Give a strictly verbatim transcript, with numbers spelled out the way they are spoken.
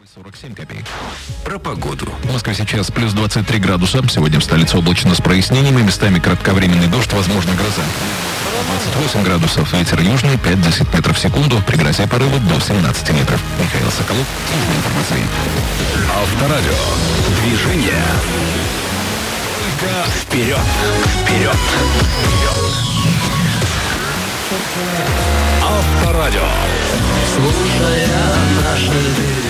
сорок семь копеек. Про погоду. В Москве сейчас плюс двадцать три градуса. Сегодня в столице облачно с прояснениями. Местами кратковременный дождь, возможно гроза. двадцать восемь градусов. Ветер южный, пять-десять метров в секунду. При грозе порывы до семнадцати метров. Михаил Соколов. Служба информации. Авторадио. Движение. Только вперед. Вперед. Авторадио. Слушая наши